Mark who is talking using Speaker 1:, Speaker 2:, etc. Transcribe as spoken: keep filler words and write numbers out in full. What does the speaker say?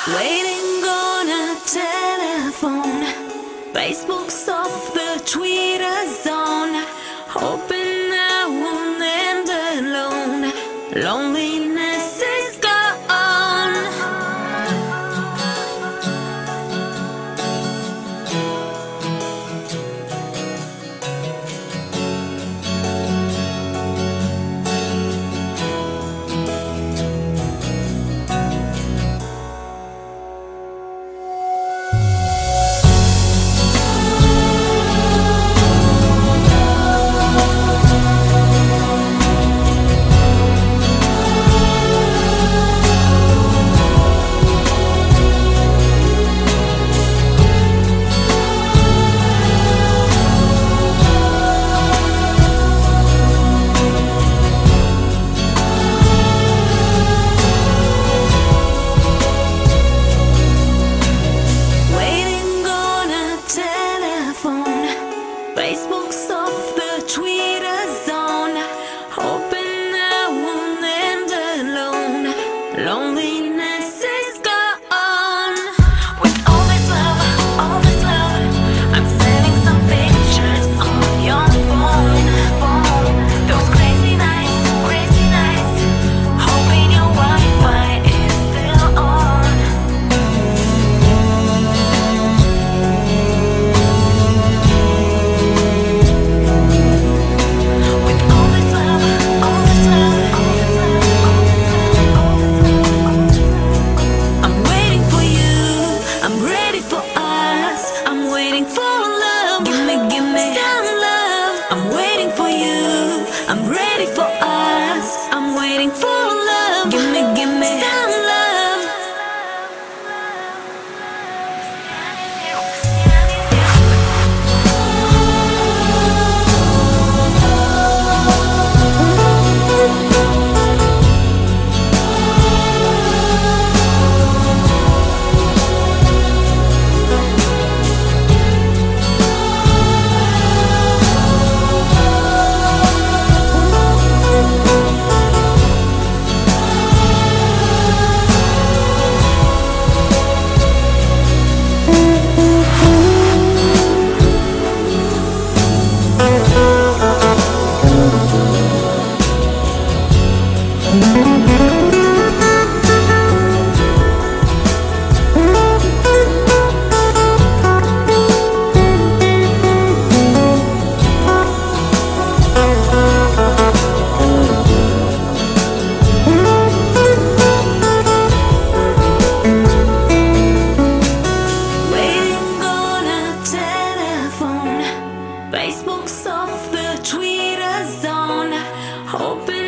Speaker 1: Waiting on a telephone, Facebook's off the Twitter zone, hoping I won't end alone. Loneliness is gone. Facebook's off the Twitter zone, hoping I won't end alone. Loneliness is gone. With all this love, all this love, I'm sending some pictures on your phone. Those crazy nights, crazy nights, hoping your Wi-Fi is still on. I'm ready for us. I'm waiting for love. Give me, give me some love. Facebook's off the Twitter zone, hoping